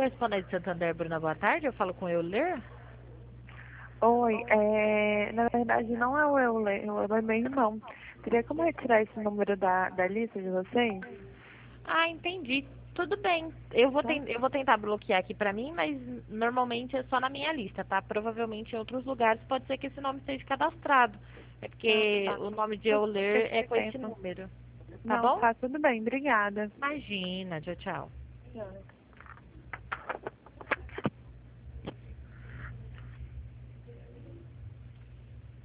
Correspondente Santander, Bruna, boa tarde. Eu falo com Euler. Oi, na verdade não é o Euler mesmo, não. Teria como retirar esse número da lista de vocês? Ah, entendi. Tudo bem. Tá? Eu vou tentar bloquear aqui pra mim, mas normalmente é só na minha lista, tá? Provavelmente em outros lugares pode ser que esse nome esteja cadastrado. É Ah, porque tá. o nome de Tudo Euler é com esse perfeito. número. Tá Não, bom? tá tudo bem, obrigada. Imagina. Tchau, tchau. Tchau.